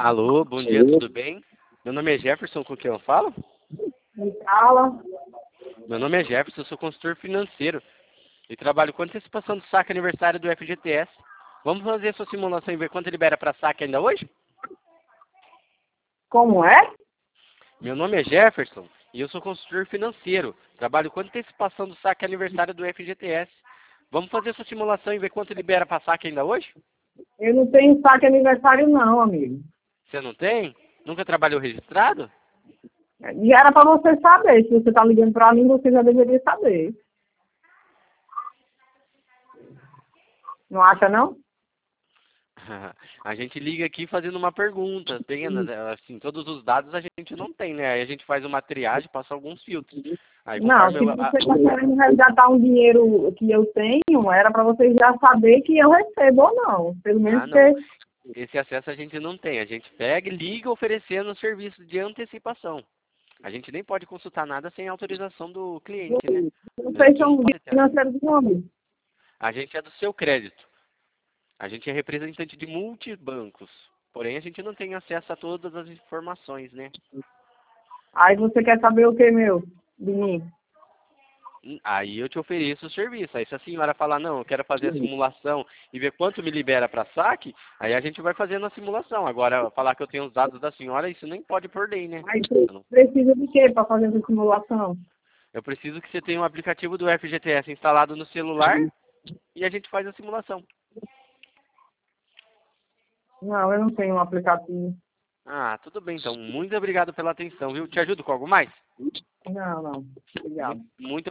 Alô, bom dia, tudo bem? Meu nome é Jefferson, com quem eu falo? Me fala. Meu nome é Jefferson, eu sou consultor financeiro e trabalho com antecipação do saque aniversário do FGTS. Vamos fazer a sua simulação e ver quanto libera para saque ainda hoje? Como é? Meu nome é Jefferson e eu sou consultor financeiro. Trabalho com antecipação do saque aniversário do FGTS. Vamos fazer a sua simulação e ver quanto libera para saque ainda hoje? Eu não tenho saque aniversário não, amigo. Você não tem? Nunca trabalhou registrado? E era para você saber. Se você tá ligando para mim, você já deveria saber. Não acha, não? A gente liga aqui fazendo uma pergunta, apenas, assim, todos os dados a gente não tem, né? Aí a gente faz uma triagem, passa alguns filtros. Aí Não, conforme se você está querendo resgatar um dinheiro que eu tenho, era para você já saber que eu recebo ou não. Pelo menos não. ter. Esse acesso a gente não tem. A gente pega e liga oferecendo serviço de antecipação. A gente nem pode consultar nada sem autorização do cliente, né? A Vocês gente não são pode ter acesso. financeiros de nome. A gente é do seu crédito. A gente é representante de multibancos. Porém, a gente não tem acesso a todas as informações, né? Aí você quer saber o que, meu? De mim? Aí eu te ofereço o serviço. Aí se a senhora falar, não, eu quero fazer a simulação e ver quanto me libera para saque, aí a gente vai fazendo a simulação. Agora, falar que eu tenho os dados da senhora, isso nem pode por lei, né? Aí precisa de quê para fazer essa simulação? Eu preciso que você tenha um aplicativo do FGTS instalado no celular e a gente faz a simulação. Não, eu não tenho um aplicativo. Ah, tudo bem então. Muito obrigado pela atenção, viu? Te ajudo com algo mais? Não, não. Obrigado. Muito